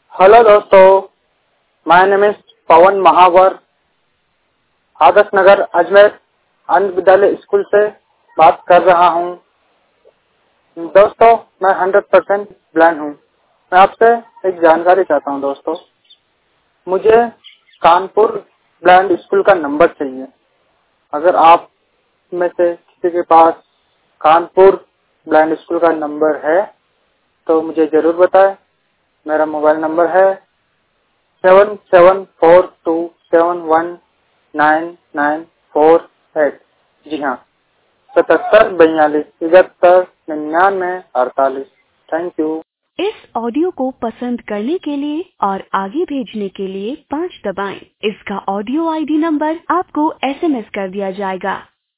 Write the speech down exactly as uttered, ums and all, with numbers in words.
Hello दोस्तों, my name is Pawan Mahawar, Adarsh Nagar Ajmer Anand Vidyalaya school से बात कर रहा हूं। दोस्तों, मैं हंड्रेड परसेंट ब्लाइंड हूं। मैं आपसे एक जानकारी चाहता हूं दोस्तों। मुझे कानपुर ब्लाइंड स्कूल का नंबर चाहिए। अगर आप में से किसी के पास कानपुर ब्लाइंड स्कूल का नंबर है तो मुझे जरूर बताएं। मेरा मोबाइल नंबर है seven seven four two seven one nine nine four eight. जी हाँ, सतहत्तर बयालीस तिहत्तर निन्यानवे अड़तालीस। Thank you. इस ऑडियो को पसंद करने के लिए और आगे भेजने के लिए पाँच दबाएं। इसका ऑडियो आईडी नंबर आपको एसएमएस कर दिया जाएगा।